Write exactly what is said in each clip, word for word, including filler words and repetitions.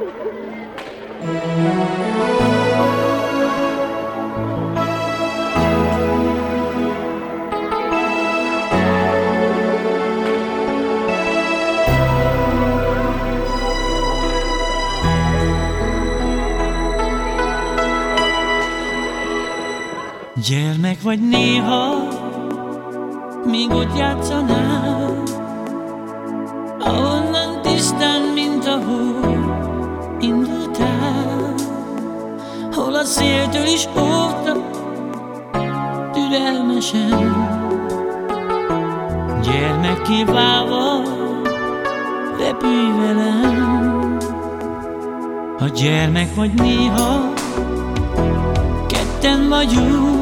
Gyermek vagy néha, míg ott játszanál, ahonnan tisztán, mint a hó indultál, hol a széltől is óvtak türelmesen. Gyermekké válva repülj velem. Ha gyermek vagy néha, ketten vagyunk,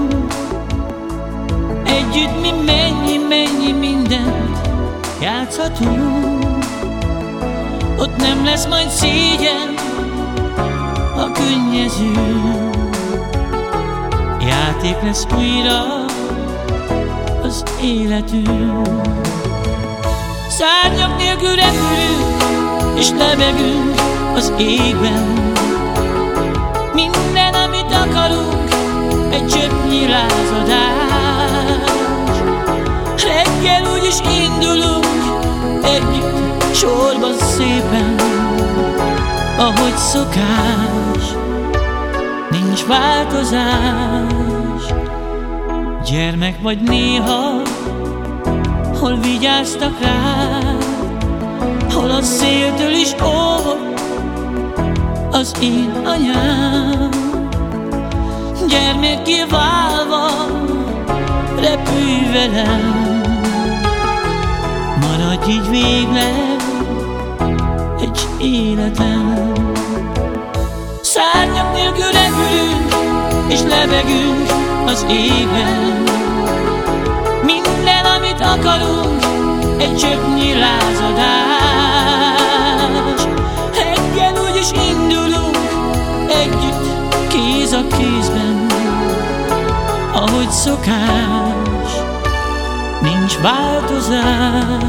együtt mi mennyi-mennyi mindent játszhatunk. Ott nem lesz majd szégyen, ha könnyezünk. Játék lesz újra az életünk. Szárnyak nélkül repülünk és lebegünk az égben. Minden, amit akarunk, egy csöpnyi lázadás. Reggel úgyis indulunk együtt sorban szépen, ahogy szokás, nincs változás. Gyermek vagy néha, hol vigyáztak rád, hol a széltől is óvott az én anyám. Gyermekké válva repülj velem, maradj így végleg egy életem. Szárnyak nélkül repülünk és lebegünk az égben. Minden, amit akarunk, egy csöpnyi lázadás. Reggel úgyis indulunk együtt, kéz a kézben, ahogy szokás, nincs változás.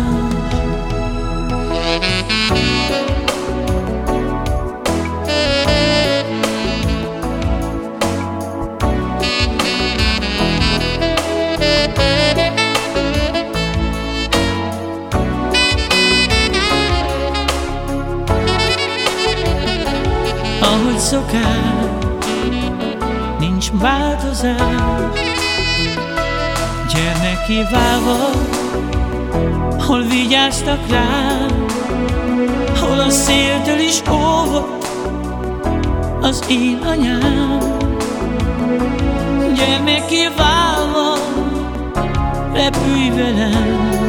Ahogy szokás, nincs változás. Gyermekké válva, hol vigyáztak rád, hol a széltől is óvott az én anyám. Gyermekké válva repülj velem,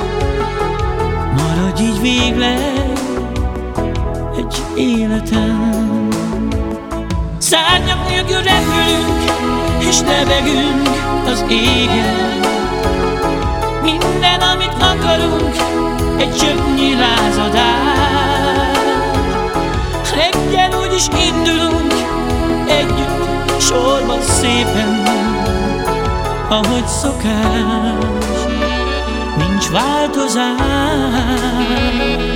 maradj így végleg egy életem. Szárnyak nélkül repülünk és lebegünk az égen. Minden, amit akarunk, egy csöpnyi lázadás. Reggel úgyis indulunk együtt sorban szépen, ahogy szokás, nincs változás.